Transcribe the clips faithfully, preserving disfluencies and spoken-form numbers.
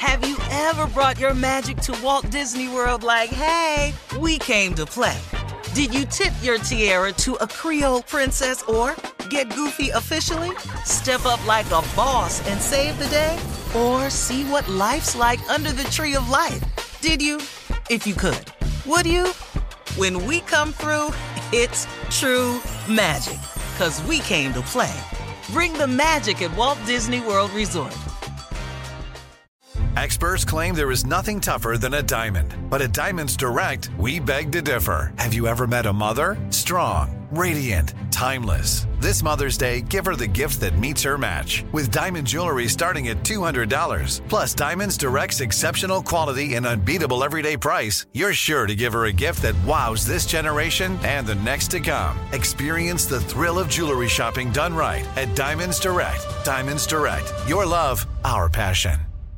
Have you ever brought your magic to Walt Disney World like, hey, we came to play? Did you tip your tiara to a Creole princess or get goofy officially? Step up like a boss and save the day? Or see what life's like under the tree of life? Did you? If you could. Would you? When we come through, it's true magic. 'Cause we came to play. Bring the magic at Walt Disney World Resort. Experts claim there is nothing tougher than a diamond. But at Diamonds Direct, we beg to differ. Have you ever met a mother? Strong, radiant, timeless. This Mother's Day, give her the gift that meets her match. With diamond jewelry starting at two hundred dollars. Plus Diamonds Direct's exceptional quality and unbeatable everyday price, you're sure to give her a gift that wows this generation and the next to come. Experience the thrill of jewelry shopping done right at Diamonds Direct. Diamonds Direct. Your love, our passion.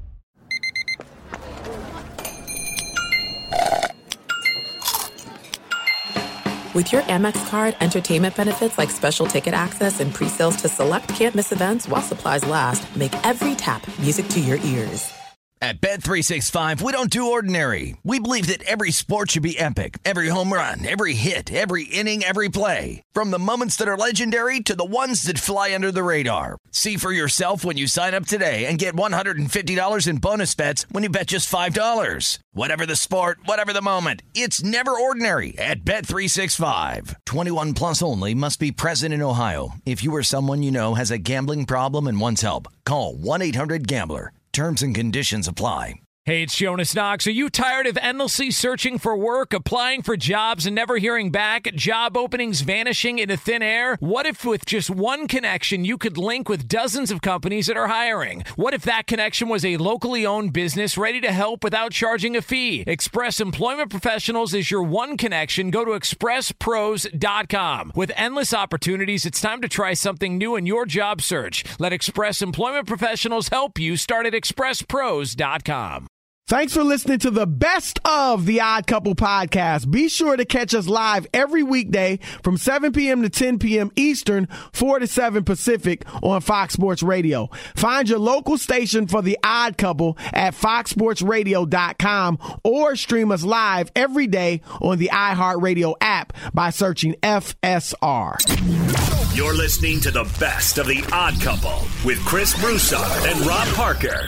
With your Amex card, entertainment benefits like special ticket access and pre-sales to select can't-miss events while supplies last make every tap music to your ears. At Bet three sixty-five, we don't do ordinary. We believe that every sport should be epic. Every home run, every hit, every inning, every play. From the moments that are legendary to the ones that fly under the radar. See for yourself when you sign up today and get one hundred fifty dollars in bonus bets when you bet just five dollars. Whatever the sport, whatever the moment, it's never ordinary at Bet three sixty-five. twenty-one plus only. Must be present in Ohio. If you or someone you know has a gambling problem and wants help, call one eight hundred gambler. Terms and conditions apply. Hey, it's Jonas Knox. Are you tired of endlessly searching for work, applying for jobs, and never hearing back? Job openings vanishing into thin air? What if with just one connection, you could link with dozens of companies that are hiring? What if that connection was a locally owned business ready to help without charging a fee? Express Employment Professionals is your one connection. Go to express pros dot com. With endless opportunities, it's time to try something new in your job search. Let Express Employment Professionals help you. Start at express pros dot com. Thanks for listening to the best of the Odd Couple podcast. Be sure to catch us live every weekday from seven p.m. to ten p.m. Eastern, four to seven Pacific on Fox Sports Radio. Find your local station for the Odd Couple at fox sports radio dot com or stream us live every day on the iHeartRadio app by searching F S R. You're listening to the best of the Odd Couple with Chris Broussard and Rob Parker.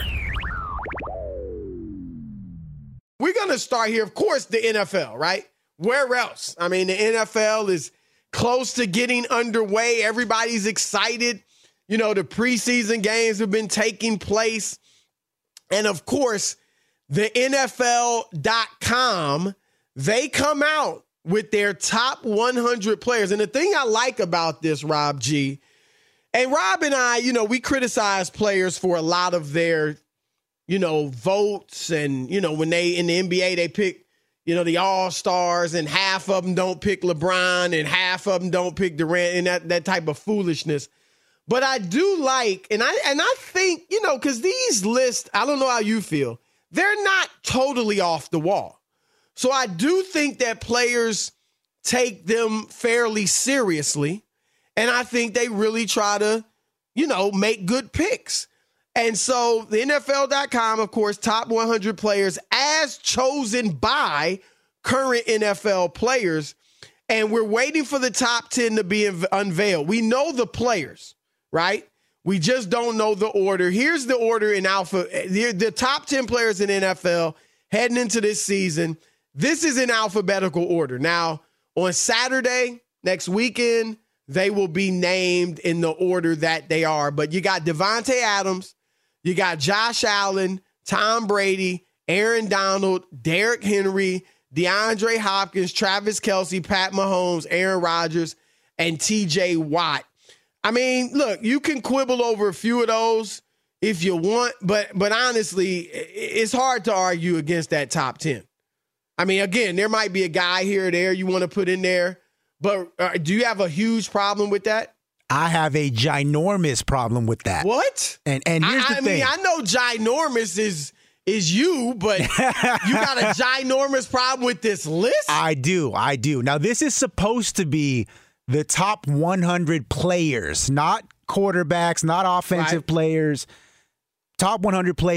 We're going to start here, of course, the N F L, right? Where else? I mean, the N F L is close to getting underway. Everybody's excited. You know, the preseason games have been taking place. And, of course, the N F L dot com, they come out with their top one hundred players. And the thing I like about this, Rob G, and Rob and I, you know, we criticize players for a lot of their you know, votes and, you know, when they in the N B A, they pick, you know, the all-stars and half of them don't pick LeBron and half of them don't pick Durant and that, that type of foolishness. But I do like, and I, and I think, you know, because these lists, I don't know how you feel, they're not totally off the wall. So I do think that players take them fairly seriously. And I think they really try to, you know, make good picks. And so the N F L dot com, of course, top one hundred players as chosen by current N F L players. And we're waiting for the top ten to be unveiled. We know the players, right? We just don't know the order. Here's the order in alpha. The, the top ten players in N F L heading into this season. This is in alphabetical order. Now, on Saturday, next weekend, they will be named in the order that they are. But you got Devontae Adams. You got Josh Allen, Tom Brady, Aaron Donald, Derrick Henry, DeAndre Hopkins, Travis Kelce, Pat Mahomes, Aaron Rodgers, and T J Watt. I mean, look, you can quibble over a few of those if you want, but but honestly, it's hard to argue against that top ten. I mean, again, there might be a guy here or there you want to put in there, but uh, do you have a huge problem with that? I have a ginormous problem with that. What? And and here's I, the I thing. mean, I know ginormous is is you, but you got a ginormous problem with this list? I do. I do. Now, this is supposed to be the top one hundred players, not quarterbacks, not offensive right. players. Top one hundred players,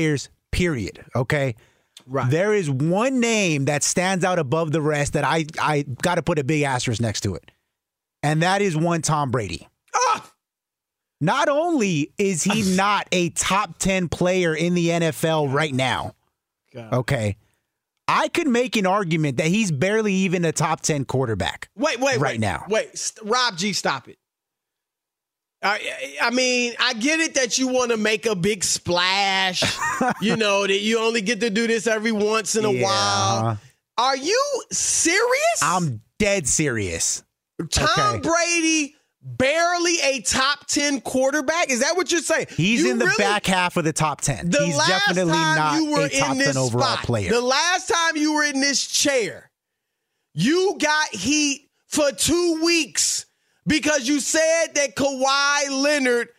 period, okay? Right. There is one name that stands out above the rest that I, I got to put a big asterisk next to it, and that is one Tom Brady. Ah! Not only is he not a top ten player in the N F L right now, God. okay, I could make an argument that he's barely even a top ten quarterback. Wait, wait, right wait, now. Wait, St- Rob G, stop it. I, I mean, I get it that you want to make a big splash, you know, that you only get to do this every once in a Yeah. while. Are you serious? I'm dead serious. Tom okay. Brady, barely a top ten quarterback? Is that what you're saying? He's you in the really, back half of the top ten. The He's last definitely time not you were a top in this ten overall spot, player. The last time you were in this chair, you got heat for two weeks because you said that Kawhi Leonard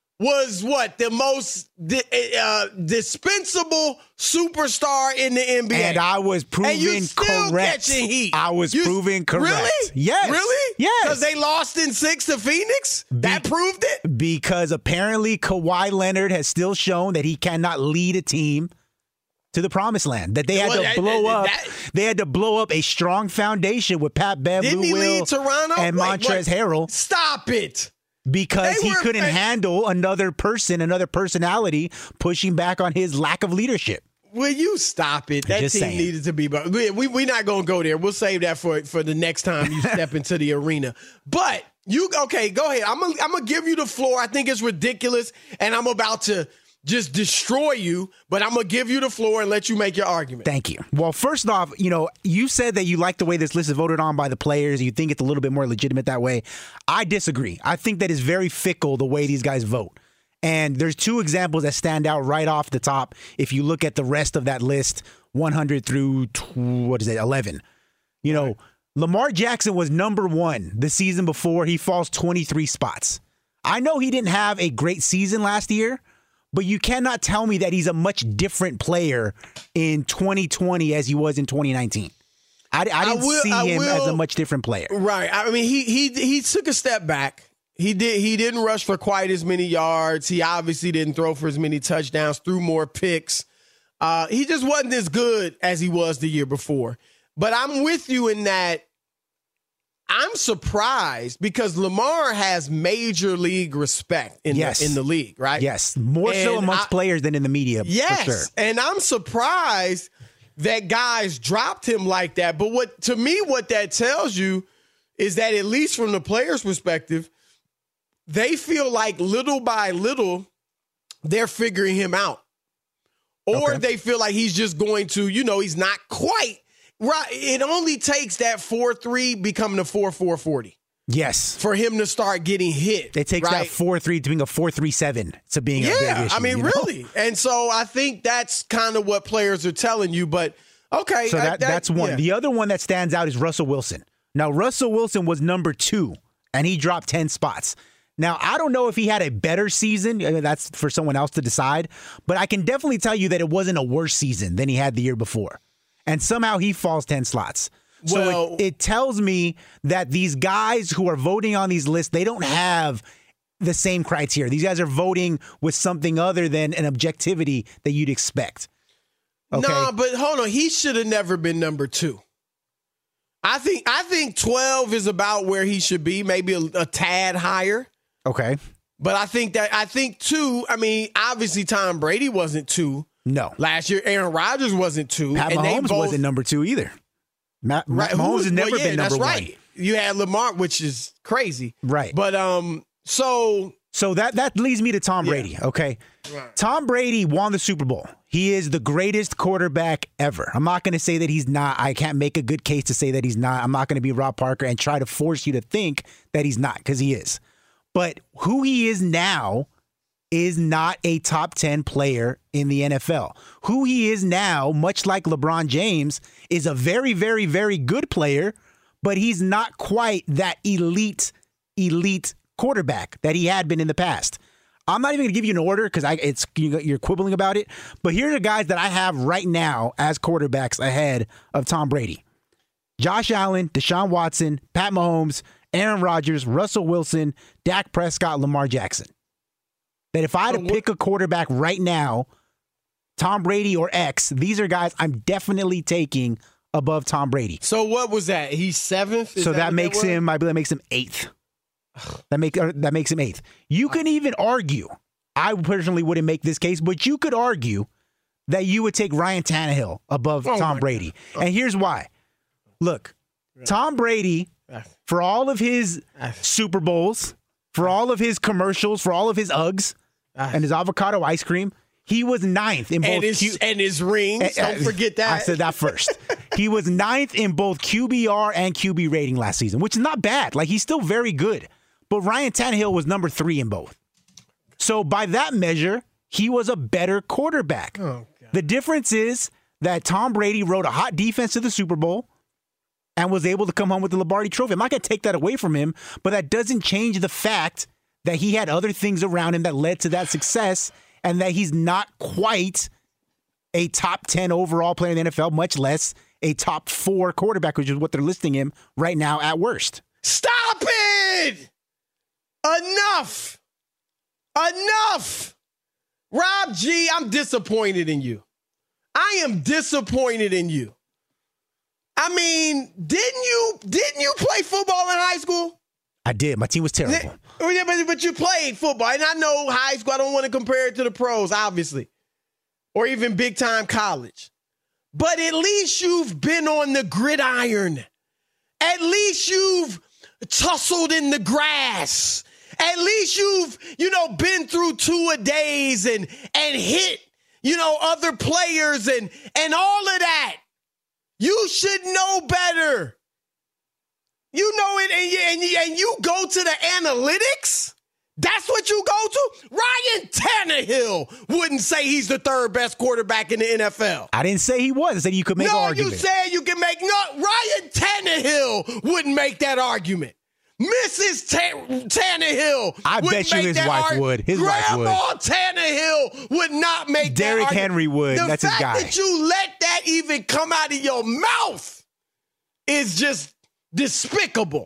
was what? The most di- uh, dispensable superstar in the N B A. And I was proven and you still correct. Catching heat. I was You- proven correct. Really? Yes. Really? Yes. Because they lost in six to Phoenix? That Be- proved it? Because apparently Kawhi Leonard has still shown that he cannot lead a team to the promised land. That they had Well, to that- blow that- up. that- they had to blow up a strong foundation with Pat Bev, Didn't Lou he Will, lead Toronto? and Wait, Montrezl wait. Harrell. Stop it. Because They he were- couldn't they- handle another person, another personality pushing back on his lack of leadership. Will you stop it? That Just team saying. needed to be. But we we we not gonna go there. We'll save that for for the next time you step into the arena. But you okay? Go ahead. I'm gonna I'm gonna give you the floor. I think it's ridiculous, and I'm about to just destroy you. But I'm gonna give you the floor and let you make your argument. Thank you. Well, first off, you know, you said that you like the way this list is voted on by the players. You think it's a little bit more legitimate that way. I disagree. I think that is very fickle the way these guys vote. And there's two examples that stand out right off the top. If you look at the rest of that list, one hundred through, what is it, eleven. You know, Lamar Jackson was number one the season before. He falls twenty-three spots. I know he didn't have a great season last year, but you cannot tell me that he's a much different player in twenty twenty as he was in twenty nineteen. I, I didn't I will- see I him will- as a much different player. Right. I mean, he he he took a step back. He did. He didn't rush for quite as many yards. He obviously didn't throw for as many touchdowns. Threw more picks. Uh, he just wasn't as good as he was the year before. But I'm with you in that. I'm surprised because Lamar has major league respect in Yes. the, in the league, right? Yes, more so And amongst I- players than in the media, Yes, for sure. and I'm surprised that guys dropped him like that. But what to me, what that tells you is that at least from the player's perspective, they feel like little by little they're figuring him out, or Okay. they feel like he's just going to, you know, he's not quite right. It only takes that four three becoming a four four forty Yes. for him to start getting hit. It takes right? that four three to being a four three seven to being a big Yeah, issue. I mean, you know? really. And so I think that's kind of what players are telling you. But okay, So I- that, that's one. yeah. The other one that stands out is Russell Wilson. Now, Russell Wilson was number two, and he dropped ten spots. Now, I don't know if he had a better season. I mean, that's for someone else to decide. But I can definitely tell you that it wasn't a worse season than he had the year before. And somehow he falls ten slots. So Well- it, it tells me that these guys who are voting on these lists, they don't have the same criteria. These guys are voting with something other than an objectivity that you'd expect. Okay? No, but hold on. He should have never been number two. I think I think twelve is about where he should be, maybe a, a tad higher. Okay. But I think that I think two. I mean, obviously Tom Brady wasn't two No. last year. Aaron Rodgers wasn't two. Pat and they Mahomes both, wasn't number two either. Matt, right, Matt who Mahomes was- has never well, yeah, been number that's right. one. You had Lamar, which is crazy. Right. But um, so So that that leads me to Tom Brady, okay? Right. Tom Brady won the Super Bowl. He is the greatest quarterback ever. I'm not going to say that he's not. I can't make a good case to say that he's not. I'm not going to be Rob Parker and try to force you to think that he's not, because he is. But who he is now is not a top ten player in the N F L. Who he is now, much like LeBron James, is a very, very, very good player, but he's not quite that elite, elite quarterback that he had been in the past. I'm not even going to give you an order because I it's you're quibbling about it. But here are the guys that I have right now as quarterbacks ahead of Tom Brady: Josh Allen, Deshaun Watson, Pat Mahomes, Aaron Rodgers, Russell Wilson, Dak Prescott, Lamar Jackson. That if I had to pick a quarterback right now Tom Brady or X, these are guys I'm definitely taking above Tom Brady. So what was that? He's seventh? Is so that, that makes that him, I believe that makes him eighth. That make uh, that makes him eighth. You can even argue, I personally wouldn't make this case, but you could argue that you would take Ryan Tannehill above oh Tom Brady. Oh. And here's why. Look, Tom Brady, for all of his Super Bowls, for all of his commercials, for all of his Uggs and his avocado ice cream, he was ninth in both. And his, Q- and his rings. Don't forget that. I said that first. He was ninth in both Q B R and Q B rating last season, which is not bad. Like, he's still very good. But Ryan Tannehill was number three in both. So by that measure, he was a better quarterback. Oh, the difference is that Tom Brady rode a hot defense to the Super Bowl and was able to come home with the Lombardi Trophy. I'm not going to take that away from him, but that doesn't change the fact that he had other things around him that led to that success, and that he's not quite a top ten overall player in the N F L, much less a top four quarterback, which is what they're listing him right now at worst. Stop it! Enough! Enough! Rob G, I'm disappointed in you. I am disappointed in you. I mean, didn't you didn't you play football in high school? I did. My team was terrible. Yeah, but, but you played football. And I know high school, I don't want to compare it to the pros, obviously, or even big-time college. But at least you've been on the gridiron. At least you've tussled in the grass. At least you've, you know, been through two-a-days and and hit, you know, other players and and all of that. You should know better. You know it, and you, and, you, and you go to the analytics? That's what you go to? Ryan Tannehill wouldn't say he's the third best quarterback in the N F L. I didn't say he was. I said you could make no, an argument. No, you said you can make, no, Ryan Tannehill wouldn't make that argument. Missus Ta- Tannehill I bet you his wife arg- would. His Grandma wife would. Tannehill would not make Derrick that argument. Henry would. The That's his guy. The fact that you let that even come out of your mouth is just despicable.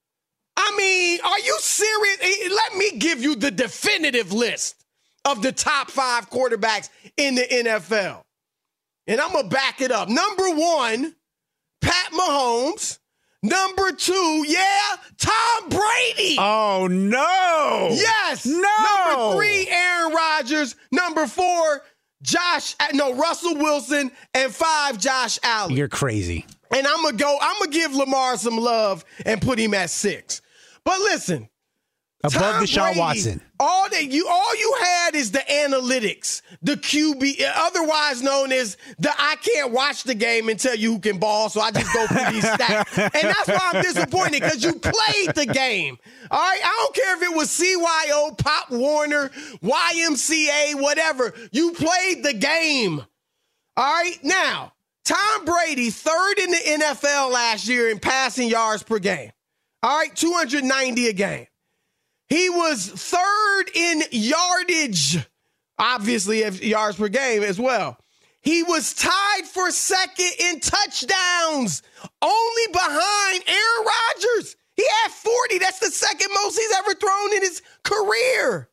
I mean, are you serious? Let me give you the definitive list of the top five quarterbacks in the N F L. And I'm going to back it up. Number one, Pat Mahomes. Number two, yeah, Tom Brady. Oh, no. Yes. No. Number three, Aaron Rodgers. Number four, Josh, no, Russell Wilson. And five, Josh Allen. You're crazy. And I'm going to go, I'm going to give Lamar some love and put him at six. But listen. Above Tom Deshaun Brady, Watson. All that you all you had is the analytics, the Q B, otherwise known as the I can't watch the game and tell you who can ball, so I just go through these stats. And that's why I'm disappointed, because you played the game. All right? I don't care if it was C Y O, Pop Warner, Y M C A, whatever. You played the game. All right? Now, Tom Brady, third in the N F L last year in passing yards per game. All right? two hundred ninety a game. He was third in yardage, obviously yards per game as well. He was tied for second in touchdowns, only behind Aaron Rodgers. He had forty. That's the second most he's ever thrown in his career.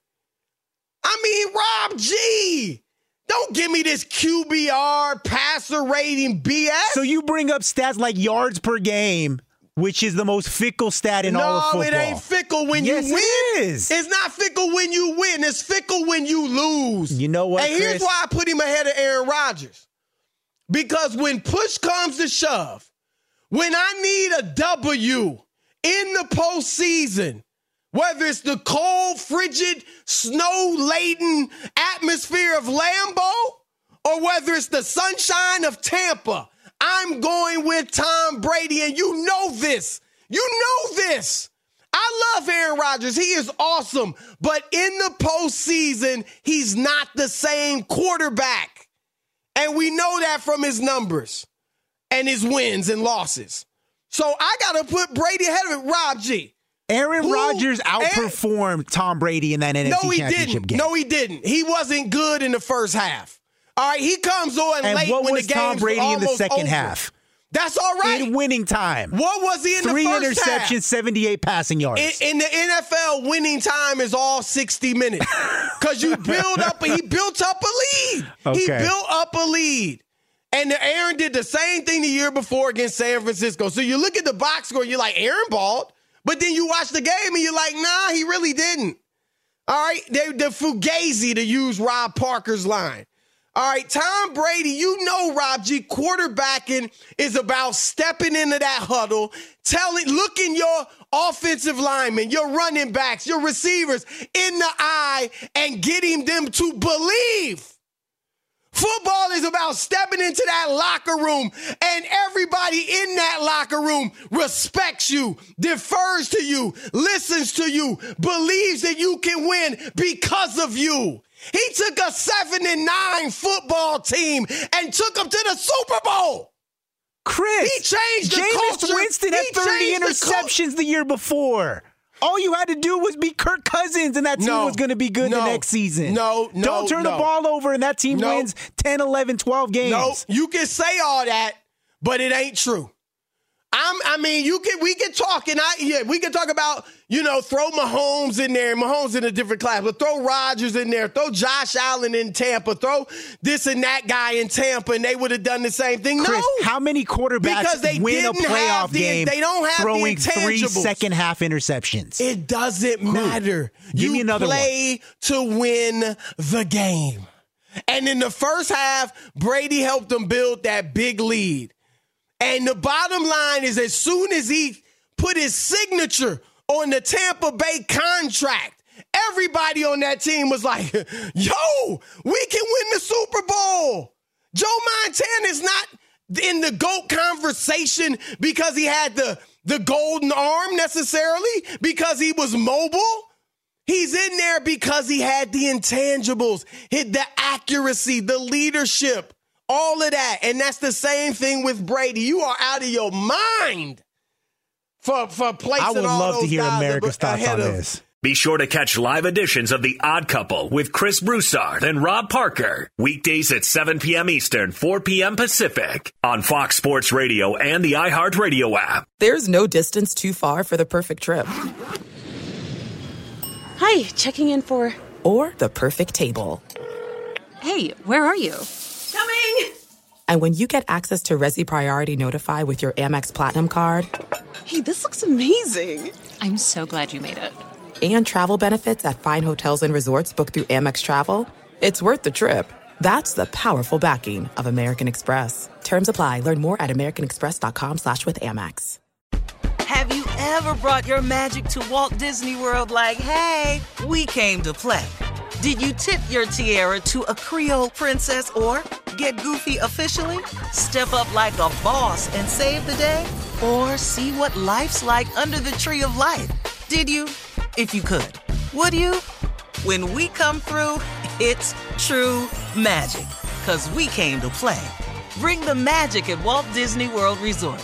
I mean, Rob G, don't give me this Q B R passer rating B S. So you bring up stats like yards per game, which is the most fickle stat in no, all of football. No, it ain't fickle when yes, you win. It is. It's not fickle when you win. It's fickle when you lose. You know what, And Chris? here's why I put him ahead of Aaron Rodgers. Because when push comes to shove, when I need a W in the postseason, whether it's the cold, frigid, snow-laden atmosphere of Lambeau, or whether it's the sunshine of Tampa, I'm going with Tom Brady, and you know this. You know this. I love Aaron Rodgers. He is awesome. But in the postseason, he's not the same quarterback. And we know that from his numbers and his wins and losses. So I got to put Brady ahead of it. Rob G. Aaron Who, Rodgers outperformed Aaron, Tom Brady in that N F C no, he Championship didn't. game. No, he didn't. He wasn't good in the first half. All right, he comes on and late what when was the game's Tom Brady in the second over. half? That's all right. In winning time. What was he in Three the first half? interceptions, seventy-eight passing yards. In, in the N F L, winning time is all sixty minutes. Because you build up, he built up a lead. Okay. He built up a lead. And Aaron did the same thing the year before against San Francisco. So you look at the box score, you're like, Aaron balled. But then you watch the game and you're like, nah, he really didn't. All right, they, the Fugazi, to use Rob Parker's line. All right, Tom Brady, you know, Rob G, quarterbacking is about stepping into that huddle, telling, looking your offensive linemen, your running backs, your receivers in the eye and getting them to believe. Football is about stepping into that locker room, and everybody in that locker room respects you, defers to you, listens to you, believes that you can win because of you. He took a seven and nine football team and took them to the Super Bowl. Chris, he changed the Jameis culture. Winston had He thirty changed the interceptions cul- the year before. All you had to do was be Kirk Cousins, and that team No, was going to be good no, the next season. No, no, Don't turn no. the ball over, and that team No. wins ten, eleven, twelve games. No, you can say all that, but it ain't true. I'm, I mean, you can. We can talk, and I yeah, we can talk about, you know, throw Mahomes in there. Mahomes in a different class, but throw Rodgers in there. Throw Josh Allen in Tampa. Throw this and that guy in Tampa, and they would have done the same thing. Chris, no, how many quarterbacks because they win a didn't playoff have the, game They don't have throwing the three intangibles. second half interceptions? It doesn't matter. Give you me another play to win the game. And in the first half, Brady helped them build that big lead. And the bottom line is, as soon as he put his signature on the Tampa Bay contract, everybody on that team was like, yo, we can win the Super Bowl. Joe Montana is not in the GOAT conversation because he had the, the golden arm necessarily, because he was mobile. He's in there because he had the intangibles, hit the accuracy, the leadership. All of that. And that's the same thing with Brady. You are out of your mind for, for placing I would all love those to hear guys America's ab- thoughts ahead on of- this. Be sure to catch live editions of The Odd Couple with Chris Broussard and Rob Parker. Weekdays at seven p.m. Eastern, four p.m. Pacific on Fox Sports Radio and the iHeartRadio app. There's no distance too far for the perfect trip. Hi, checking in for... Or the perfect table. Hey, where are you? Coming! And when you get access to Resi Priority Notify with your Amex Platinum card... Hey, this looks amazing. I'm so glad you made it. And travel benefits at fine hotels and resorts booked through Amex Travel, it's worth the trip. That's the powerful backing of American Express. Terms apply. Learn more at americanexpress.com slash with Amex. Have you ever brought your magic to Walt Disney World like, hey, we came to play? Did you tip your tiara to a Creole princess or get goofy officially? Step up like a boss and save the day? Or see what life's like under the tree of life? Did you? If you could. Would you? When we come through, it's true magic. 'Cause we came to play. Bring the magic at Walt Disney World Resort.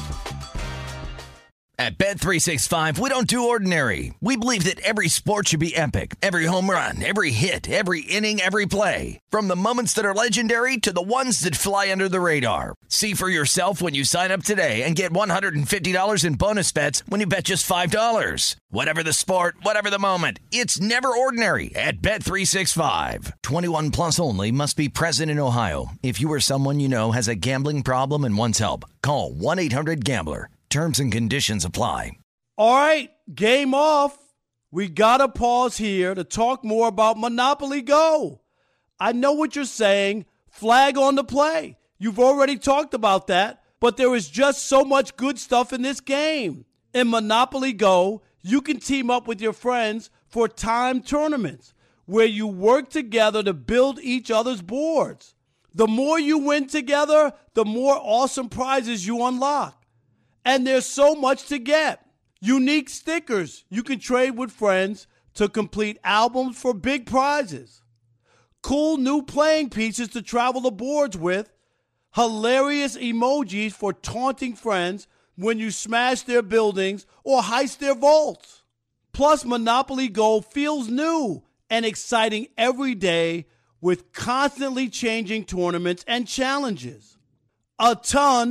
At Bet three sixty-five, we don't do ordinary. We believe that every sport should be epic. Every home run, every hit, every inning, every play. From the moments that are legendary to the ones that fly under the radar. See for yourself when you sign up today and get one hundred fifty dollars in bonus bets when you bet just five dollars. Whatever the sport, whatever the moment, it's never ordinary at Bet three sixty-five. twenty-one plus only. Must be present in Ohio. If you or someone you know has a gambling problem and wants help, call one eight hundred gambler. Terms and conditions apply. All right, game off. We got to pause here to talk more about Monopoly Go. I know what you're saying. Flag on the play. You've already talked about that, but there is just so much good stuff in this game. In Monopoly Go, you can team up with your friends for timed tournaments where you work together to build each other's boards. The more you win together, the more awesome prizes you unlock. And there's so much to get. Unique stickers you can trade with friends to complete albums for big prizes. Cool new playing pieces to travel the boards with. Hilarious emojis for taunting friends when you smash their buildings or heist their vaults. Plus, Monopoly Go feels new and exciting every day with constantly changing tournaments and challenges. A ton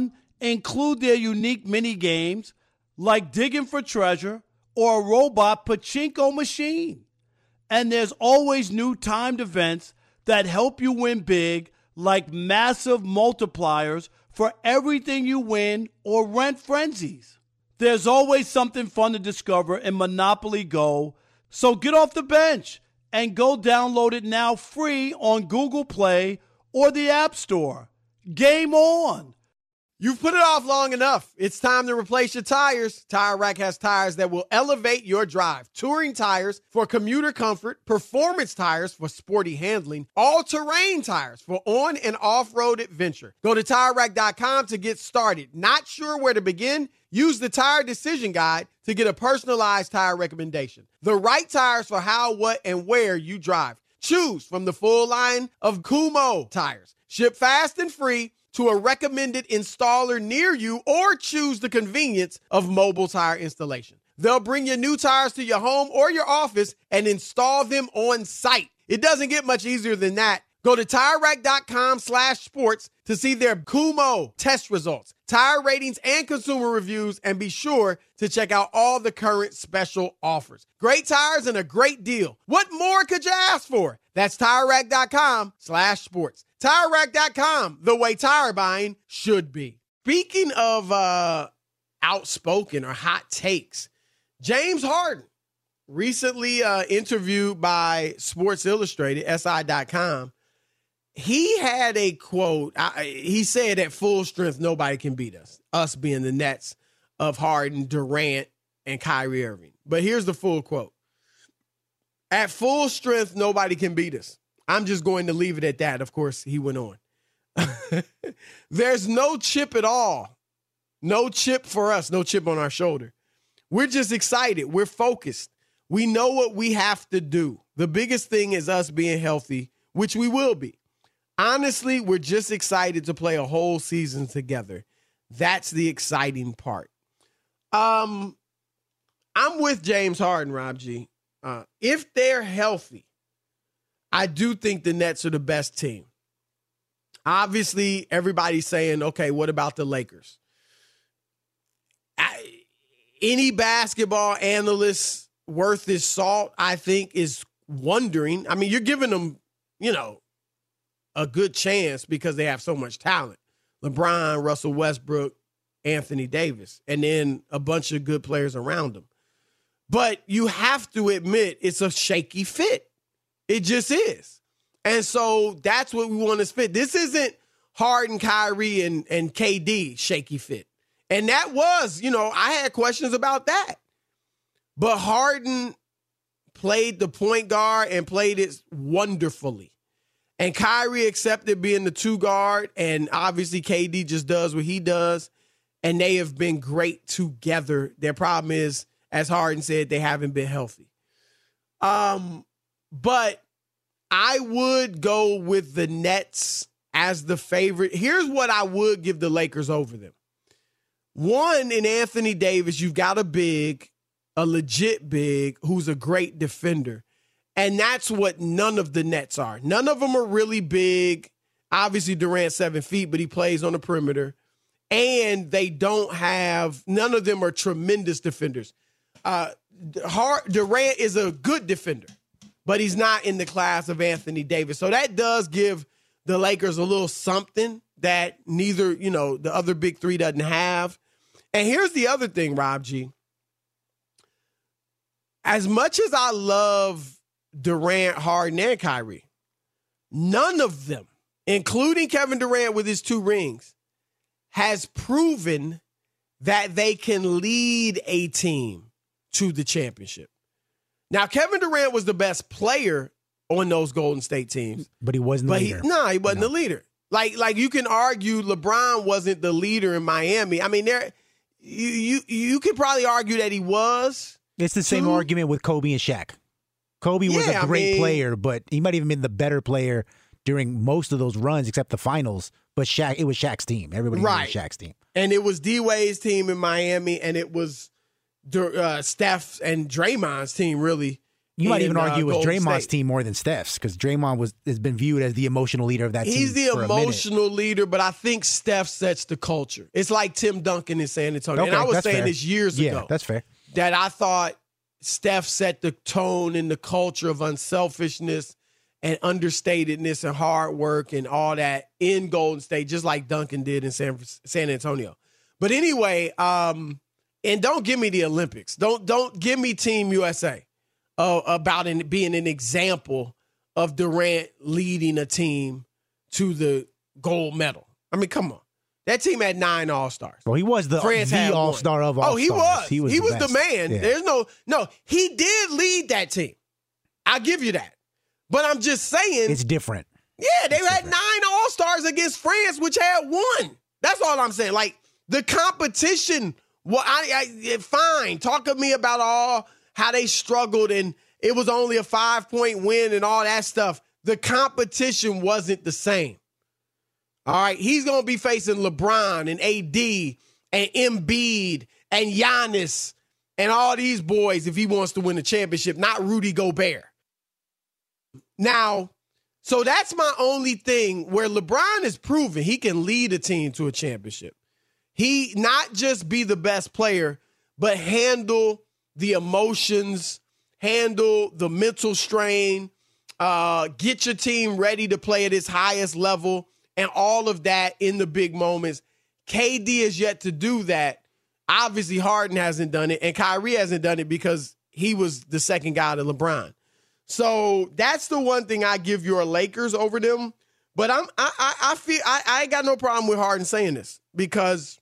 include their unique mini games like digging for treasure or a robot pachinko machine. And there's always new timed events that help you win big, like massive multipliers for everything you win or rent frenzies. There's always something fun to discover in Monopoly Go, so get off the bench and go download it now free on Google Play or the App Store. Game on! You've put it off long enough. It's time to replace your tires. Tire Rack has tires that will elevate your drive. Touring tires for commuter comfort, performance tires for sporty handling, all-terrain tires for on- and off-road adventure. Go to Tire Rack dot com to get started. Not sure where to begin? Use the Tire Decision Guide to get a personalized tire recommendation. The right tires for how, what, and where you drive. Choose from the full line of Kumho tires. Ship fast and free to a recommended installer near you, or choose the convenience of mobile tire installation. They'll bring your new tires to your home or your office and install them on site. It doesn't get much easier than that. Go to Tire Rack dot com slash sports to see their Kumho test results, tire ratings, and consumer reviews, and be sure to check out all the current special offers. Great tires and a great deal. What more could you ask for? That's Tire Rack dot com slash sports. Tire Rack dot com, the way tire buying should be. Speaking of uh, outspoken or hot takes, James Harden, recently uh, interviewed by Sports Illustrated, S I dot com, he had a quote. I, he said, at full strength, nobody can beat us, us being the Nets of Harden, Durant, and Kyrie Irving. But here's the full quote. At full strength, nobody can beat us. I'm just going to leave it at that. Of course, he went on. There's no chip at all. No chip for us. No chip on our shoulder. We're just excited. We're focused. We know what we have to do. The biggest thing is us being healthy, which we will be. Honestly, we're just excited to play a whole season together. That's the exciting part. Um, I'm with James Harden, Rob G. Uh, if they're healthy, I do think the Nets are the best team. Obviously, everybody's saying, okay, what about the Lakers? I, any basketball analyst worth his salt, I think, is wondering. I mean, you're giving them, you know, a good chance because they have so much talent. LeBron, Russell Westbrook, Anthony Davis, and then a bunch of good players around them. But you have to admit it's a shaky fit. It just is. And so that's what we want to fit. This isn't Harden, Kyrie, and, and K D shaky fit. And that was, you know, I had questions about that. But Harden played the point guard and played it wonderfully. And Kyrie accepted being the two guard, and obviously K D just does what he does, and they have been great together. Their problem is, as Harden said, they haven't been healthy. Um, but I would go with the Nets as the favorite. Here's what I would give the Lakers over them. One, in Anthony Davis, you've got a big, a legit big, who's a great defender. And that's what none of the Nets are. None of them are really big. Obviously, Durant's seven feet, but he plays on the perimeter. And they don't have, none of them are tremendous defenders. Uh, Durant is a good defender, but he's not in the class of Anthony Davis. So that does give the Lakers a little something that neither, you know, the other big three doesn't have. And here's the other thing, Rob G. As much as I love Durant, Harden, and Kyrie, none of them, including Kevin Durant with his two rings, has proven that they can lead a team to the championship. Now, Kevin Durant was the best player on those Golden State teams. But he wasn't the but leader. He, no, he wasn't no. the leader. Like, like you can argue LeBron wasn't the leader in Miami. I mean, there you you you could probably argue that he was. It's the same too. argument with Kobe and Shaq. Kobe was yeah, a great I mean, player, but he might have been the better player during most of those runs, except the finals. But Shaq, it was Shaq's team. Everybody right. knew Shaq's team. And it was D-Wade's team in Miami, and it was uh, Steph and Draymond's team, really, You might even in, argue uh, it was Golden Draymond's State. team more than Steph's because Draymond was has been viewed as the emotional leader of that team. He's the for a minute. emotional leader, but I think Steph sets the culture. It's like Tim Duncan in San Antonio. Okay, and I was that's saying fair. this years yeah, ago. that's fair. That I thought Steph set the tone and the culture of unselfishness and understatedness and hard work and all that in Golden State, just like Duncan did in San, San Antonio. But anyway, um, and don't give me the Olympics. Don't don't give me Team U S A uh, about an, being an example of Durant leading a team to the gold medal. I mean, come on. That team had nine All-Stars. Well, he was the, France had the one. All-Star of All-Stars. Oh, he was. He was, he the, was the best. man. Yeah. There's no, no, he did lead that team. I'll give you that. But I'm just saying. It's different. Yeah, they it's had different. nine All-Stars against France, which had one. That's all I'm saying. Like, the competition, well, I, I fine. Talk to me about all how they struggled and it was only a five-point win and all that stuff. The competition wasn't the same. All right, he's going to be facing LeBron and A D and Embiid and Giannis and all these boys if he wants to win the championship, not Rudy Gobert. Now, so that's my only thing where LeBron is proven he can lead a team to a championship. He not just be the best player, but handle the emotions, handle the mental strain, uh, get your team ready to play at its highest level, and all of that in the big moments. K D has yet to do that. Obviously, Harden hasn't done it, and Kyrie hasn't done it because he was the second guy to LeBron. So that's the one thing I give your Lakers over them. But I'm I I, I feel I, I ain't got no problem with Harden saying this because,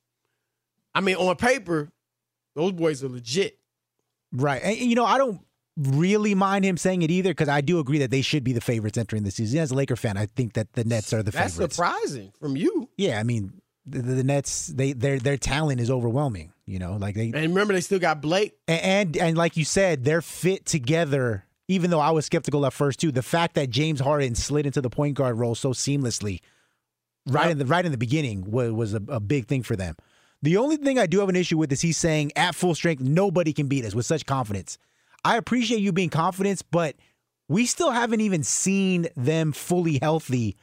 I mean, on paper, those boys are legit. Right. And, you know, I don't really mind him saying it either because I do agree that they should be the favorites entering the season. As a Laker fan, I think that the Nets are the That's favorites. That's surprising from you. Yeah, I mean, the, the Nets, they their their talent is overwhelming. You know, like they and remember they still got Blake and and, and like you said, they're fit together. Even though I was skeptical at first too, the fact that James Harden slid into the point guard role so seamlessly, right yep. in the right in the beginning, was was a, a big thing for them. The only thing I do have an issue with is he's saying at full strength nobody can beat us with such confidence. I appreciate you being confident, but we still haven't even seen them fully healthy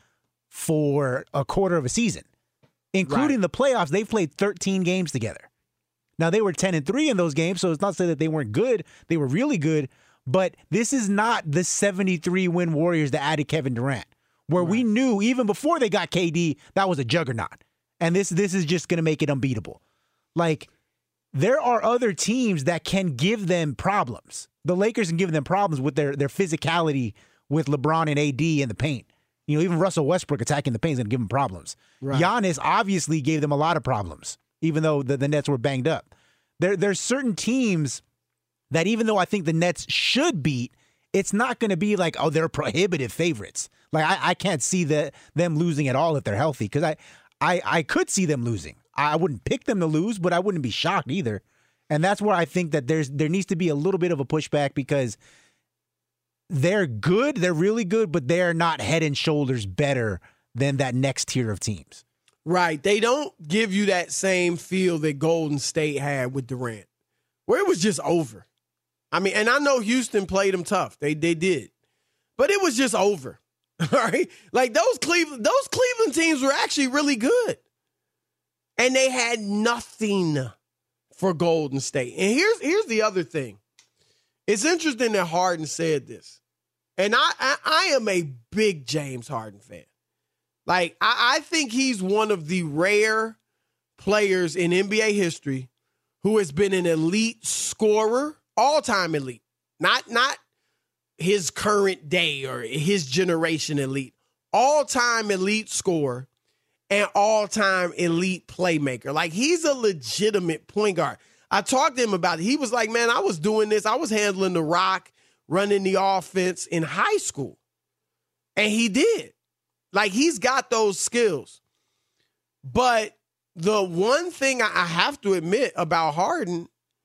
for a quarter of a season, including right. the playoffs. They've played thirteen games together. Now they were ten and three in those games, so it's not to say that they weren't good. They were really good. But this is not the seventy-three win Warriors that added Kevin Durant, where right. we knew even before they got K D, that was a juggernaut. And this this is just going to make it unbeatable. Like, there are other teams that can give them problems. The Lakers can give them problems with their, their physicality with LeBron and A D in the paint. You know, even Russell Westbrook attacking the paint is going to give them problems. Right. Giannis obviously gave them a lot of problems, even though the, the Nets were banged up. There, there's certain teams that even though I think the Nets should beat, it's not going to be like, oh, they're prohibitive favorites. Like, I, I can't see the, them losing at all if they're healthy, because I, I, I could see them losing. I wouldn't pick them to lose, but I wouldn't be shocked either. And that's where I think that there's there needs to be a little bit of a pushback because they're good, they're really good, but they're not head and shoulders better than that next tier of teams. Right. They don't give you that same feel that Golden State had with Durant, where it was just over. I mean, and I know Houston played them tough. They they did. But it was just over. All right? Like those Cleveland those Cleveland teams were actually really good. And they had nothing for Golden State. And here's here's the other thing. It's interesting that Harden said this. And I I, I am a big James Harden fan. Like, I, I think he's one of the rare players in N B A history who has been an elite scorer, all-time elite. Not, not his current day or his generation elite. All-time elite scorer and all-time elite playmaker. Like, he's a legitimate point guard. I talked to him about it. He was like, man, I was doing this. I was handling the rock, running the offense in high school. And he did. Like, he's got those skills. But the one thing I have to admit about Harden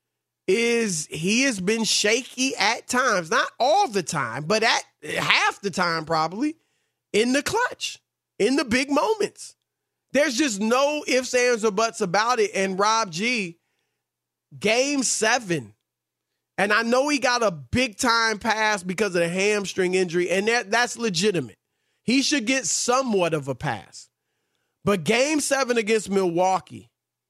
is he has been shaky at times. Not all the time, but at half the time probably in the clutch, in the big moments. There's just no ifs, ands, or buts about it. And Rob G, game seven And I know he got a big-time pass because of the hamstring injury, and that, that's legitimate. He should get somewhat of a pass. But game seven against Milwaukee,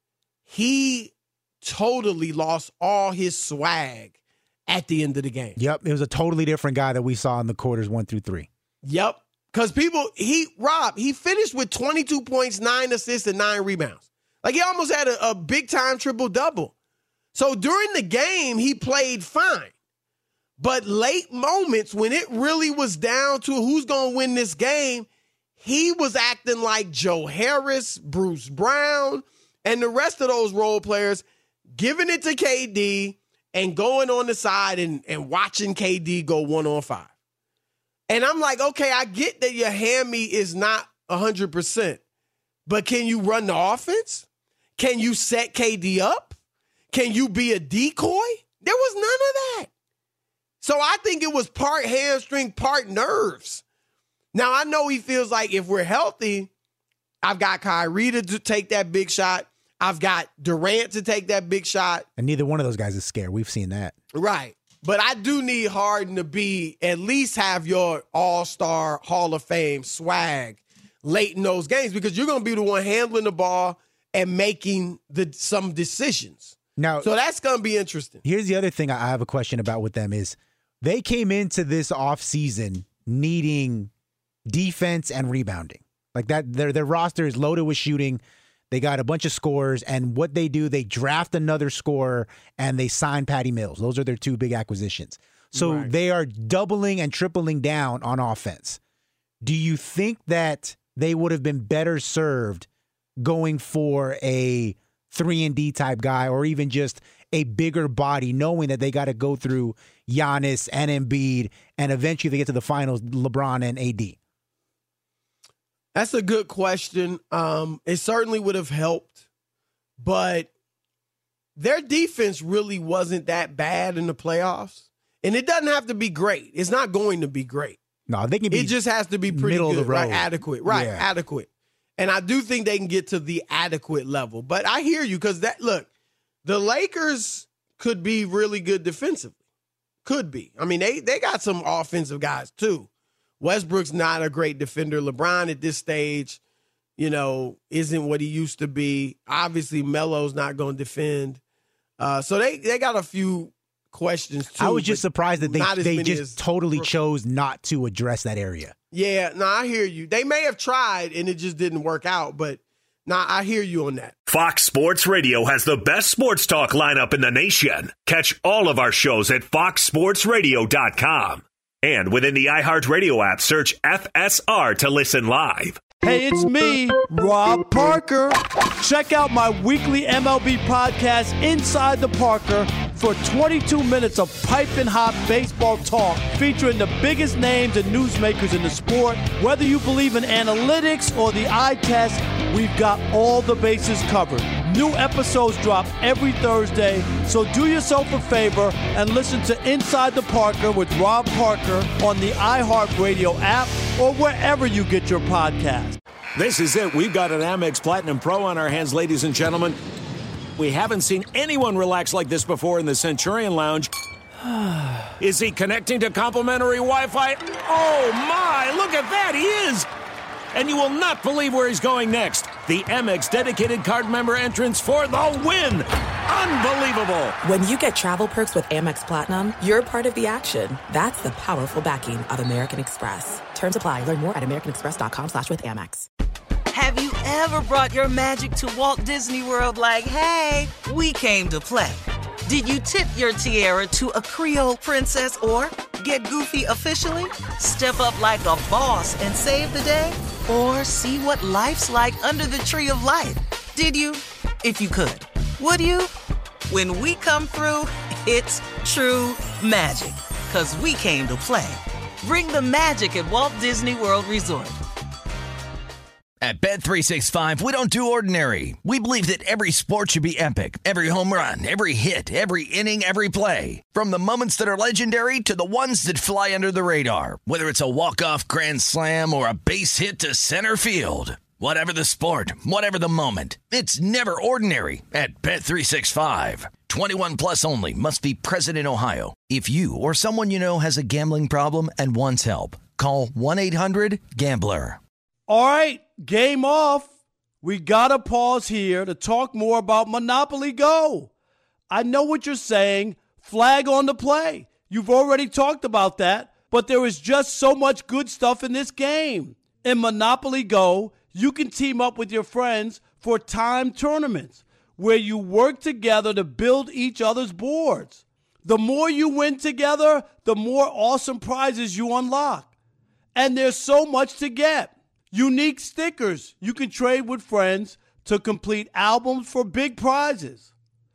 he totally lost all his swag at the end of the game. Yep, it was a totally different guy that we saw in the quarters one through three. Yep, because people, he, Rob, he finished with twenty-two points, nine assists, and nine rebounds. Like, he almost had a, a big-time triple-double. So during the game, he played fine. But late moments, when it really was down to who's going to win this game, he was acting like Joe Harris, Bruce Brown, and the rest of those role players, giving it to K D and going on the side and, and watching K D go one on five. And I'm like, okay, I get that your hammy is not one hundred percent, but can you run the offense? Can you set K D up? Can you be a decoy? There was none of that. So I think it was part hamstring, part nerves. Now, I know he feels like if we're healthy, I've got Kyrie to take that big shot. I've got Durant to take that big shot. And neither one of those guys is scared. We've seen that. Right. But I do need Harden to be, at least have your all-star Hall of Fame swag late in those games, because you're going to be the one handling the ball and making the some decisions. Now, so that's going to be interesting. Here's the other thing I have a question about with them is they came into this offseason needing defense and rebounding. Like that, their their roster is loaded with shooting. They got a bunch of scorers, and what they do, they draft another scorer and they sign Patty Mills. Those are their two big acquisitions. So right. They are doubling and tripling down on offense. Do you think that they would have been better served going for a three and D type guy, or even just a bigger body, knowing that they got to go through Giannis and Embiid, and eventually they get to the finals, LeBron and A D? That's a good question. Um, it certainly would have helped, but their defense really wasn't that bad in the playoffs. And it doesn't have to be great. It's not going to be great. No, they can be. It just has to be pretty middle good, of the road. Right? Adequate, right? Yeah. Adequate. And I do think they can get to the adequate level. But I hear you, because that look, the Lakers could be really good defensively. Could be. I mean, they they got some offensive guys too. Westbrook's not a great defender. LeBron at this stage, you know, isn't what he used to be. Obviously, Melo's not going to defend. Uh, so they, they got a few questions, too. I was just surprised that they, they just as, totally chose not to address that area. Yeah, no, I hear you. They may have tried, and it just didn't work out, but no, I hear you on that. Fox Sports Radio has the best sports talk lineup in the nation. Catch all of our shows at fox sports radio dot com. And within the iHeartRadio app, search F S R to listen live. Hey, it's me, Rob Parker. Check out my weekly M L B podcast, Inside the Parker, for twenty-two minutes of piping hot baseball talk featuring the biggest names and newsmakers in the sport. Whether you believe in analytics or the eye test, we've got all the bases covered. New episodes drop every Thursday, so do yourself a favor and listen to Inside the Parker with Rob Parker on the iHeartRadio app or wherever you get your podcast. This is it. We've got an Amex Platinum Pro on our hands, ladies and gentlemen. We haven't seen anyone relax like this before in the Centurion Lounge. Is he connecting to complimentary Wi-Fi? Oh, my! Look at that! He is! And you will not believe where he's going next. The Amex dedicated card member entrance for the win. Unbelievable. When you get travel perks with Amex Platinum, you're part of the action. That's the powerful backing of American Express. Terms apply. Learn more at americanexpress.com slash with Amex. Have you ever brought your magic to Walt Disney World like, hey, we came to play? Did you tip your tiara to a Creole princess or get goofy officially? Step up like a boss and save the day? Or see what life's like under the tree of life? Did you? If you could. Would you? When we come through, it's true magic. 'Cause we came to play. Bring the magic at Walt Disney World Resort. At Bet three sixty-five, we don't do ordinary. We believe that every sport should be epic. Every home run, every hit, every inning, every play. From the moments that are legendary to the ones that fly under the radar. Whether it's a walk-off grand slam or a base hit to center field. Whatever the sport, whatever the moment, it's never ordinary at Bet three sixty-five. twenty-one plus only. Must be present in Ohio. If you or someone you know has a gambling problem and wants help, call one eight hundred gambler. All right, game off. We got to pause here to talk more about Monopoly Go. I know what you're saying. Flag on the play. You've already talked about that, but there is just so much good stuff in this game. In Monopoly Go, you can team up with your friends for timed tournaments where you work together to build each other's boards. The more you win together, the more awesome prizes you unlock. And there's so much to get. Unique stickers you can trade with friends to complete albums for big prizes.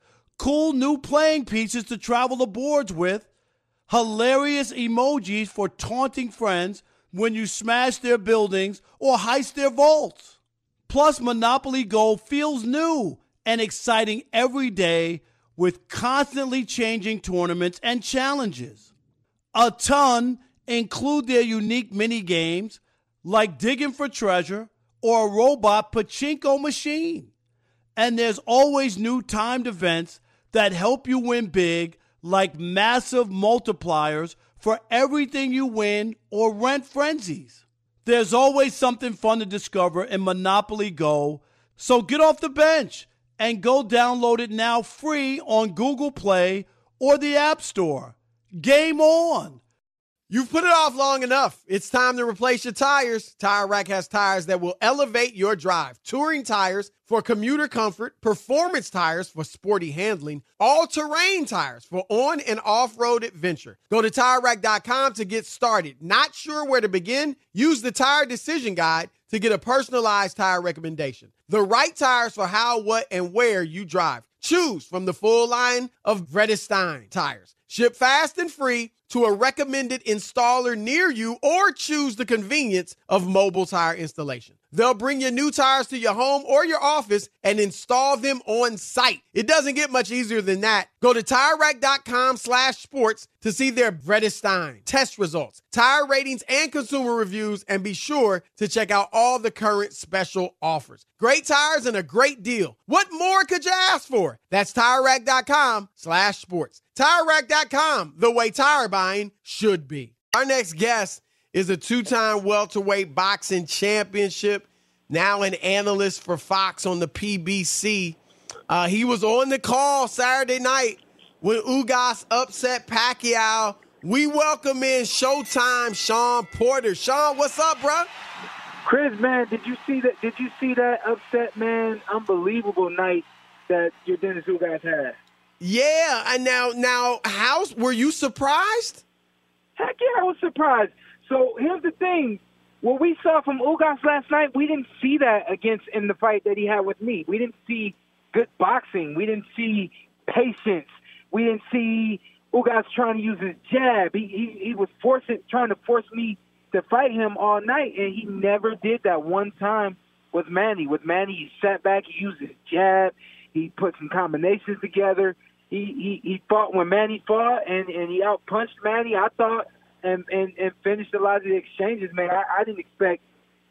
Cool new playing pieces to travel the boards with. Hilarious emojis for taunting friends when you smash their buildings or heist their vaults. Plus, Monopoly Go feels new and exciting every day with constantly changing tournaments and challenges. A ton include their unique mini games like digging for treasure or a robot pachinko machine. And there's always new timed events that help you win big, like massive multipliers for everything you win or rent frenzies. There's always something fun to discover in Monopoly Go, so get off the bench and go download it now free on Google Play or the App Store. Game on! You've put it off long enough. It's time to replace your tires. Tire Rack has tires that will elevate your drive. Touring tires for commuter comfort, performance tires for sporty handling, all-terrain tires for on- and off-road adventure. Go to Tire Rack dot com to get started. Not sure where to begin? Use the Tire Decision Guide to get a personalized tire recommendation. The right tires for how, what, and where you drive. Choose from the full line of Vredestein tires. Ship fast and free to a recommended installer near you, or choose the convenience of mobile tire installation. They'll bring your new tires to your home or your office and install them on site. It doesn't get much easier than that. Go to Tire Rack dot com slash sports to see their Vredestein test results, tire ratings, and consumer reviews, and be sure to check out all the current special offers. Great tires and a great deal. What more could you ask for? That's Tire Rack dot com slash sports. Tire Rack dot com, the way tire buying should be. Our next guest is a two-time welterweight boxing championship, now an analyst for Fox on the P B C. Uh, he was on the call Saturday night when Ugas upset Pacquiao. We welcome in Showtime Shawn Porter. Shawn, what's up, bro? Chris, man, did you see that? Did you see that upset, man? Unbelievable night that your Dennis Ugas had. Yeah, and now, now, how were you surprised? Heck yeah, I was surprised. So here's the thing. What we saw from Ugas last night, we didn't see that against in the fight that he had with me. We didn't see good boxing. We didn't see patience. We didn't see Ugas trying to use his jab. He he, he was forcing, trying to force me to fight him all night, and he never did that one time with Manny. With Manny, he sat back, he used his jab, he put some combinations together. He he, he fought when Manny fought, and, and he outpunched Manny, I thought, and, and, and finished a lot of the exchanges, man. I, I didn't expect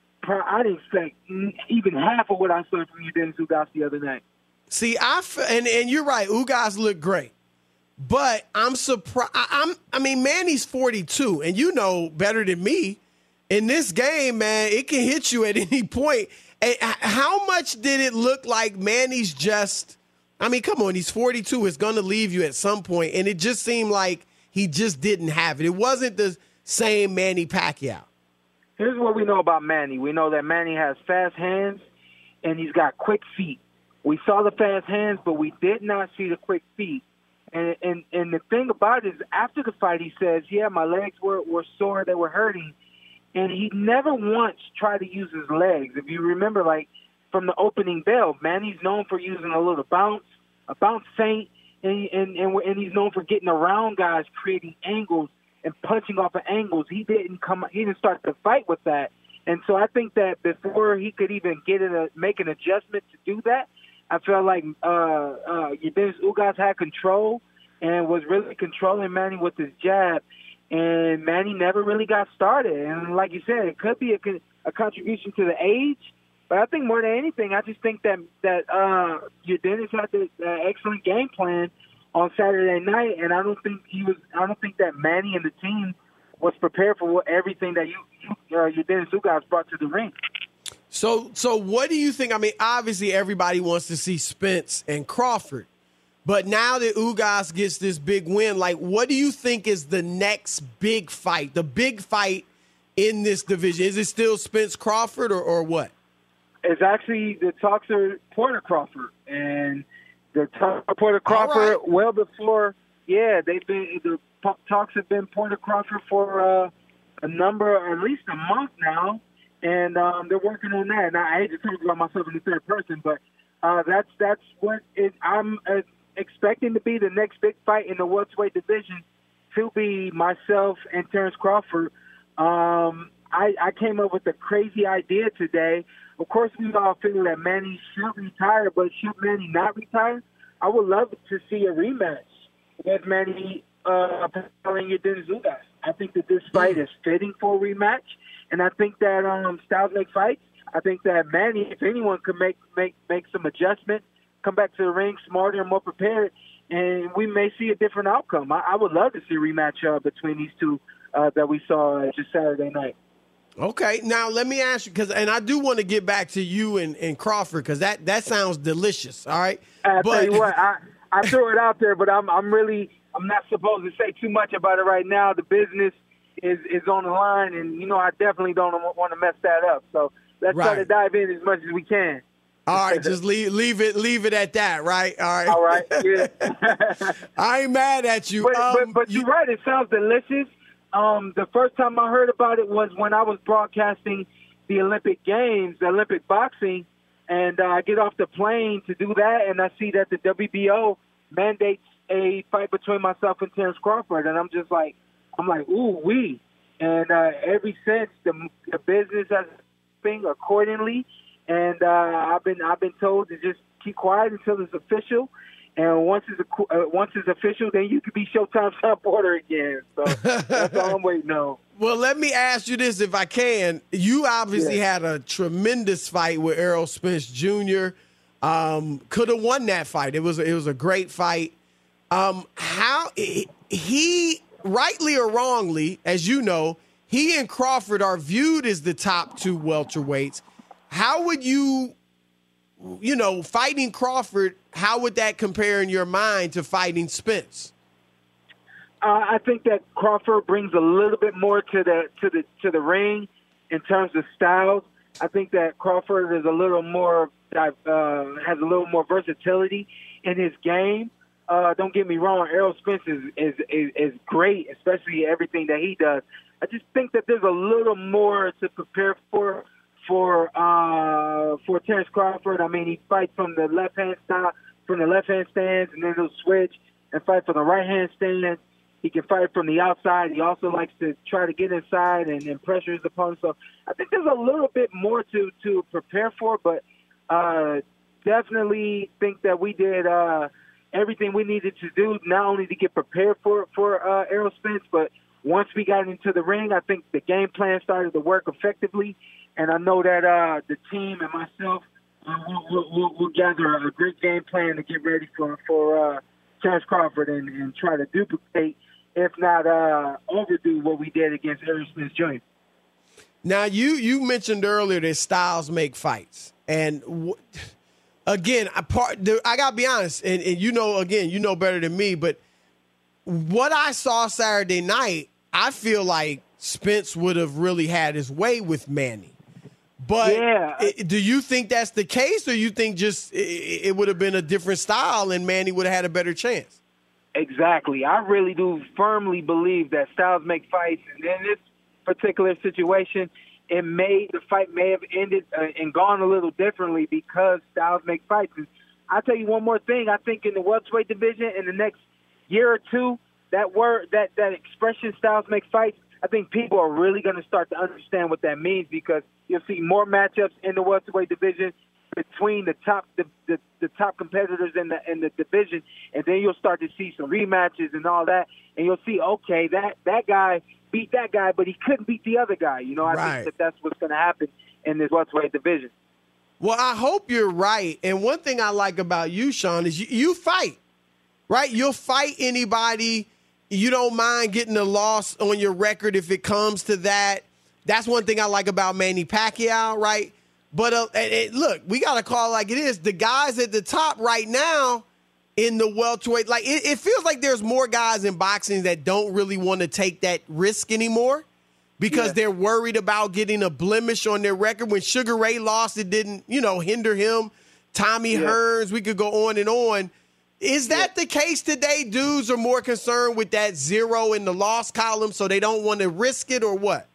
I didn't expect even half of what I saw from you, Dennis Ugas, the other night. See, I f- and and you're right. Ugas looked great, but I'm surprised. I'm I mean, Manny's forty-two, and you know better than me. In this game, man, it can hit you at any point. And how much did it look like Manny's just? I mean, come on, he's forty-two. It's going to leave you at some point, and it just seemed like he just didn't have it. It wasn't the same Manny Pacquiao. Here's what we know about Manny. We know that Manny has fast hands, and he's got quick feet. We saw the fast hands, but we did not see the quick feet. And and, and the thing about it is, after the fight, he says, yeah, my legs were, were sore, they were hurting. And he never once tried to use his legs. If you remember, like, from the opening bell, Manny's known for using a little bounce, a bounce feint, and, and, and, and he's known for getting around guys, creating angles and punching off of angles. He didn't come. He didn't start the fight with that. And so I think that before he could even get in a, make an adjustment to do that, I felt like uh, uh, Dennis Ugas had control and was really controlling Manny with his jab. And Manny never really got started. And like you said, it could be a, a contribution to the age. But I think more than anything, I just think that that uh, Dennis had the uh, excellent game plan on Saturday night, and I don't think he was. I don't think that Manny and the team was prepared for what, everything that you, you uh, Dennis Ugas brought to the ring. So, so what do you think? I mean, obviously everybody wants to see Spence and Crawford, but now that Ugas gets this big win, like, what do you think is the next big fight? The big fight in this division, is it still Spence Crawford or, or what? It's actually the talks are Porter Crawford, and the talks are Porter Crawford right. well before. Yeah, they've been the talks have been Porter Crawford for uh, a number, at least a month now, and um, they're working on that. And I hate to talk about myself in the third person, but uh, that's that's what it, I'm uh, expecting to be the next big fight in the welterweight division. To be myself and Terrence Crawford. Um, I, I came up with a crazy idea today. Of course, we all feel that Manny should retire, but should Manny not retire? I would love to see a rematch with Manny uh, and Dennis Ugas. I think that this fight is fitting for a rematch, and I think that um, styles make fights. I think that Manny, if anyone could make make make some adjustments, come back to the ring smarter and more prepared, and we may see a different outcome. I, I would love to see a rematch uh, between these two uh, that we saw uh, just Saturday night. Okay, now let me ask you, because and I do want to get back to you and, and Crawford, because that, that sounds delicious. All right, I but, tell you what, I, I threw it out there, but I'm I'm really I'm not supposed to say too much about it right now. The business is is on the line, and you know I definitely don't want to mess that up. So let's right. try to dive in as much as we can. All right, just leave leave it leave it at that, right? All right. All right. Yeah. I ain't mad at you. But, um, but, but you're right. It sounds delicious. Um, the first time I heard about it was when I was broadcasting the Olympic Games, the Olympic boxing, and uh, I get off the plane to do that, and I see that the W B O mandates a fight between myself and Terrence Crawford, and I'm just like, I'm like, ooh, wee. And uh, ever since, the, the business has been accordingly, and uh, I've been I've been told to just keep quiet until it's official. And once it's a, uh, once it's official, then you could be Showtime Sean Porter again. So that's all I'm waiting on. Well, let me ask you this, if I can. You obviously yeah. had a tremendous fight with Errol Spence Junior Um, could have won that fight. It was it was a great fight. Um, how he, rightly or wrongly, as you know, he and Crawford are viewed as the top two welterweights. How would you? You know, fighting Crawford, how would that compare in your mind to fighting Spence? Uh, I think that Crawford brings a little bit more to the to the to the ring in terms of styles. I think that Crawford is a little more uh, has a little more versatility in his game. Uh, don't get me wrong, Errol Spence is, is is is great, especially everything that he does. I just think that there's a little more to prepare for. For uh, for Terrence Crawford, I mean, he fights from the left hand style, from the left hand stands, and then he'll switch and fight from the right hand stand. He can fight from the outside. He also likes to try to get inside and, and pressure his opponent. So I think there's a little bit more to to prepare for, but uh, definitely think that we did uh, everything we needed to do, not only to get prepared for for uh, Errol Spence, but once we got into the ring, I think the game plan started to work effectively. And I know that uh, the team and myself uh, will we'll, we'll gather a great game plan to get ready for for uh, Terrence Crawford and, and try to duplicate, if not uh, overdo, what we did against Errol Spence Junior Now, you you mentioned earlier that styles make fights, and w- again, I part I gotta be honest, and, and you know, again, you know better than me, but what I saw Saturday night, I feel like Spence would have really had his way with Manny. But yeah. it, do you think that's the case, or you think just it, it would have been a different style and Manny would have had a better chance? Exactly. I really do firmly believe that styles make fights, and in this particular situation, it may the fight may have ended uh, and gone a little differently because styles make fights. And I'll tell you one more thing. I think in the welterweight division in the next year or two, that word, that, that expression, styles make fights, I think people are really going to start to understand what that means, because you'll see more matchups in the welterweight division between the top the, the, the top competitors in the in the division, and then you'll start to see some rematches and all that, and you'll see, okay, that, that guy beat that guy, but he couldn't beat the other guy. You know, I right. think that that's what's going to happen in this welterweight division. Well, I hope you're right. And one thing I like about you, Sean, is you, you fight, right? You'll fight anybody. You don't mind getting a loss on your record if it comes to that. That's one thing I like about Manny Pacquiao, right? But uh, it, it, look, we got to call it like it is. The guys at the top right now in the welterweight, like it, it feels like there's more guys in boxing that don't really want to take that risk anymore because yeah. they're worried about getting a blemish on their record. When Sugar Ray lost, it didn't, you know, hinder him. Tommy yeah. Hearns, we could go on and on. Is that yeah. the case today? Dudes are more concerned with that zero in the loss column, so they don't want to risk it, or what?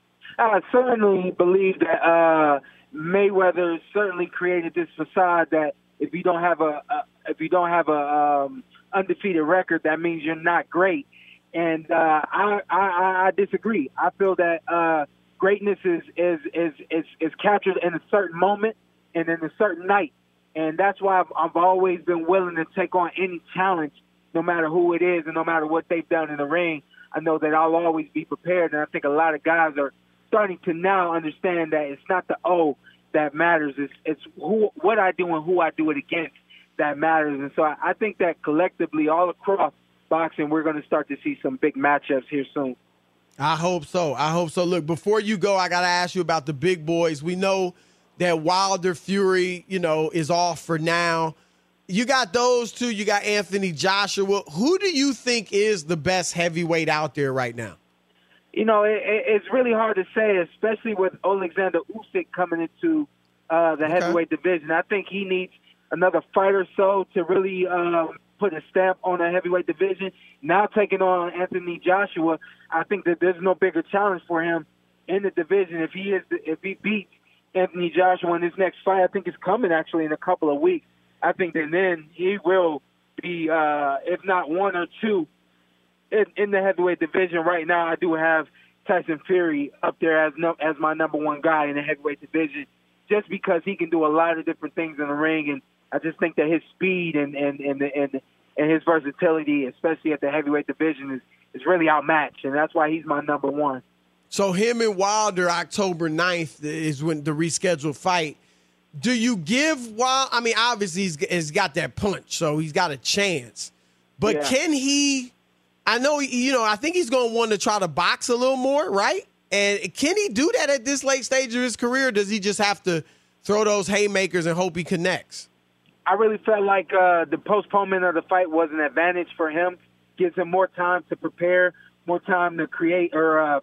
I certainly believe that uh, Mayweather certainly created this facade that if you don't have a, a if you don't have a um, undefeated record, that means you're not great. And uh, I, I I disagree. I feel that uh, greatness is is, is is is captured in a certain moment and in a certain night. And that's why I've, I've always been willing to take on any challenge, no matter who it is and no matter what they've done in the ring. I know that I'll always be prepared, and I think a lot of guys are starting to now understand that it's not the O that matters. It's, it's who, what I do and who I do it against that matters. And so I, I think that collectively all across boxing, we're going to start to see some big matchups here soon. I hope so. I hope so. Look, before you go, I got to ask you about the big boys. We know that Wilder Fury, you know, is off for now. You got those two. You got Anthony Joshua. Who do you think is the best heavyweight out there right now? You know, it, it's really hard to say, especially with Alexander Usyk coming into uh, the okay. heavyweight division. I think he needs another fight or so to really um, put a stamp on the heavyweight division. Now taking on Anthony Joshua, I think that there's no bigger challenge for him in the division. If he is, if he beats Anthony Joshua in his next fight, I think it's coming actually in a couple of weeks. I think that then he will be, uh, if not one or two, in, in the heavyweight division. Right now, I do have Tyson Fury up there as no, as my number one guy in the heavyweight division, just because he can do a lot of different things in the ring, and I just think that his speed and and and and, and his versatility, especially at the heavyweight division, is is really outmatched, and that's why he's my number one. So him and Wilder, October ninth is when the rescheduled fight. Do you give Wilder? I mean, obviously he's, he's got that punch, so he's got a chance. But yeah. can he? I know, you know, I think he's going to want to try to box a little more, right? And can he do that at this late stage of his career? Or does he just have to throw those haymakers and hope he connects? I really felt like uh, the postponement of the fight was an advantage for him. Gives him more time to prepare, more time to create or uh,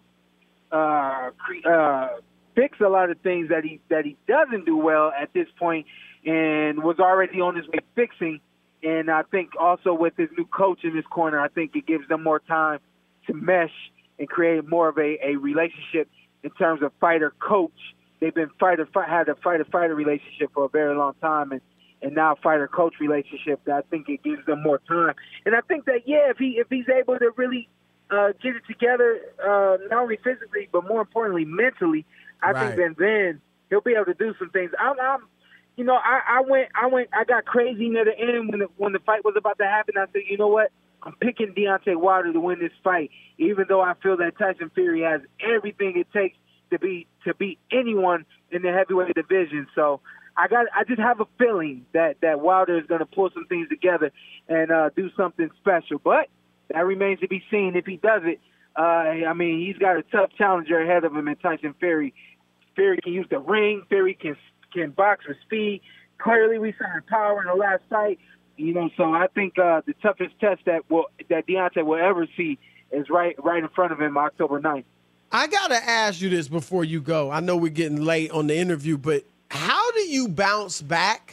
uh, cre- uh, fix a lot of things that he that he doesn't do well at this point, and was already on his way fixing. And I think also with his new coach in his corner, I think it gives them more time to mesh and create more of a, a relationship in terms of fighter-coach. They've been fighter fight, had a fighter-fighter relationship for a very long time, and, and now fighter-coach relationship. I think it gives them more time. And I think that, yeah, if he if he's able to really uh, get it together, uh, not only physically, but more importantly mentally, I right. think then, then he'll be able to do some things. I'm, I'm You know, I, I went, I went, I got crazy near the end when the when the fight was about to happen. I said, you know what? I'm picking Deontay Wilder to win this fight, even though I feel that Tyson Fury has everything it takes to be to beat anyone in the heavyweight division. So I got, I just have a feeling that that Wilder is going to pull some things together and uh, do something special. But that remains to be seen. If he does it, uh, I mean, he's got a tough challenger ahead of him in Tyson Fury. Fury can use the ring. Fury can. can box with speed. Clearly, we saw power in the last fight. You know, so I think uh, the toughest test that will that Deontay will ever see is right right in front of him October ninth. I got to ask you this before you go. I know we're getting late on the interview, but how do you bounce back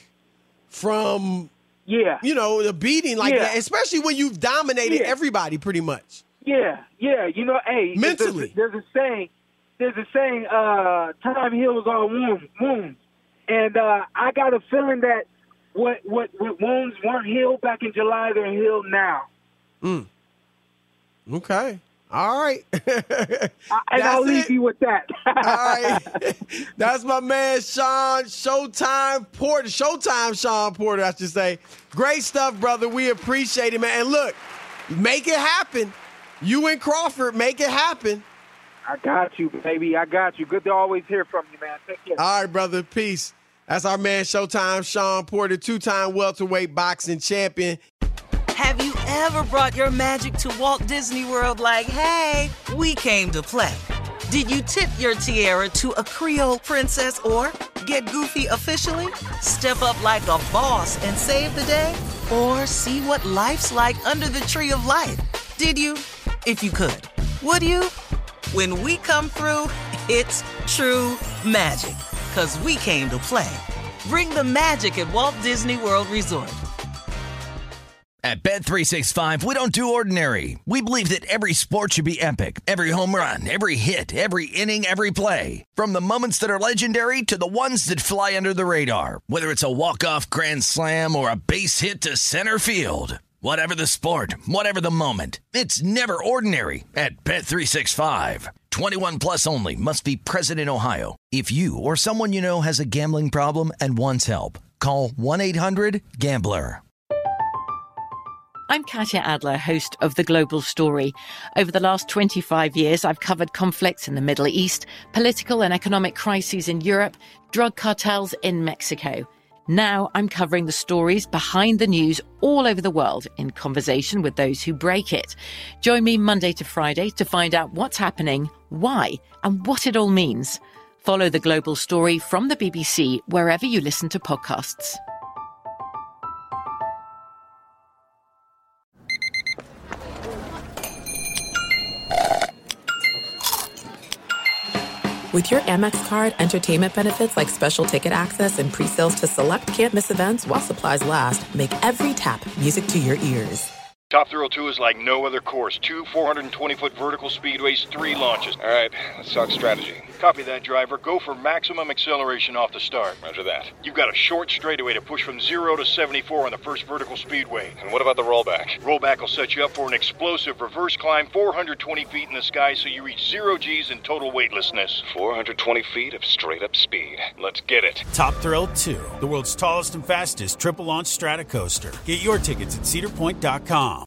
from, yeah, you know, the beating like yeah. that, especially when you've dominated yeah. everybody pretty much? Yeah, yeah. You know, hey, mentally. There's, there's a saying, there's a saying, uh, time heals all wounds. wounds. And uh, I got a feeling that what, what what wounds weren't healed back in July, they're healed now. Mm. Okay. All right. I, and I'll it. leave you with that. All right. That's my man, Sean Showtime Porter. Showtime Sean Porter, I should say. Great stuff, brother. We appreciate it, man. And look, make it happen. You and Crawford, make it happen. I got you, baby. I got you. Good to always hear from you, man. Take care. All right, brother. Peace. That's our man Showtime Sean Porter, two-time welterweight boxing champion. Have you ever brought your magic to Walt Disney World like, hey, we came to play? Did you tip your tiara to a Creole princess or get goofy officially? Step up like a boss and save the day? Or see what life's like under the tree of life? Did you? If you could. Would you? When we come through, it's true magic. 'Cause we came to play. Bring the magic at Walt Disney World Resort. At Bet three sixty-five, we don't do ordinary. We believe that every sport should be epic. Every home run, every hit, every inning, every play. From the moments that are legendary to the ones that fly under the radar. Whether it's a walk-off grand slam or a base hit to center field. Whatever the sport, whatever the moment, it's never ordinary at Bet three sixty-five. twenty-one plus only. Must be present in Ohio. If you or someone you know has a gambling problem and wants help, call one eight hundred gambler. I'm Katya Adler, host of The Global Story. Over the last twenty-five years, I've covered conflicts in the Middle East, political and economic crises in Europe, drug cartels in Mexico. Now I'm covering the stories behind the news all over the world in conversation with those who break it. Join me Monday to Friday to find out what's happening, why, and what it all means. Follow The Global Story from the B B C wherever you listen to podcasts. With your Amex card, entertainment benefits like special ticket access and pre-sales to select can't-miss events while supplies last make every tap music to your ears. Top Thrill two is like no other course. Two four hundred twenty foot vertical speedways, three launches. All right, let's talk strategy. Copy that, driver. Go for maximum acceleration off the start. Roger that. You've got a short straightaway to push from zero to seventy-four on the first vertical speedway. And what about the rollback? Rollback will set you up for an explosive reverse climb four hundred twenty feet in the sky so you reach zero G's in total weightlessness. four hundred twenty feet of straight-up speed. Let's get it. Top Thrill two, the world's tallest and fastest triple-launch strata coaster. Get your tickets at cedar point dot com.